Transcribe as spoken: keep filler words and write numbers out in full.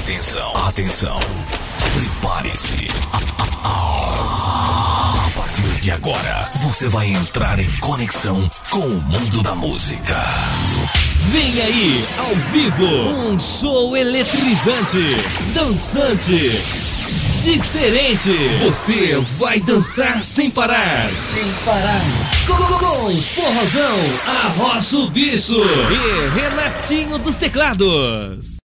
Atenção, atenção. Prepare-se. A partir de agora, você vai entrar em conexão com o mundo da música. Vem aí, ao vivo, um show eletrizante, dançante, diferente. Você vai dançar sem parar. Sem parar. Com, com Forrozão, Arrocha o Bicho e Renatinho dos Teclados.